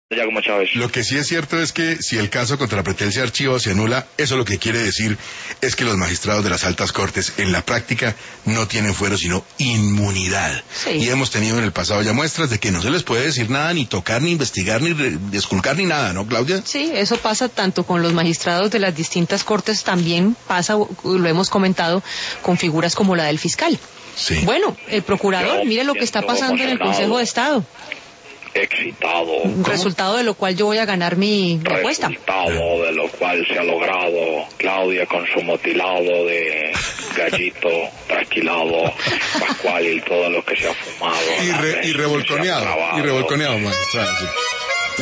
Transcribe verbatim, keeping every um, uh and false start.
Giacomo Chávez. Lo que sí es cierto es que si el caso contra Pretel se archiva o se anula, eso lo que quiere decir es que los magistrados de las altas cortes en la práctica no tienen fuero sino inmunidad. Sí. Y hemos tenido en el pasado ya muestras de que no se les puede decir nada, ni tocar, ni investigar, ni re- esculcar, ni nada, ¿no, Claudia? Sí, eso pasa tanto con los magistrados de las distintas cortes, también pasa, lo hemos comentado, con figuras como la del fiscal. Sí. Bueno, el procurador, Yo mire lo que está siento pasando en el emocionado. Consejo de Estado. Excitado. Resultado de lo cual yo voy a ganar mi, mi apuesta. Resultado de lo cual se ha logrado Claudia con su motilado de gallito trasquilado, pascual y todo lo que se ha fumado. Y, la re- res y que se ha revolconeado, clavado. y revolconeado, magistrado, sí.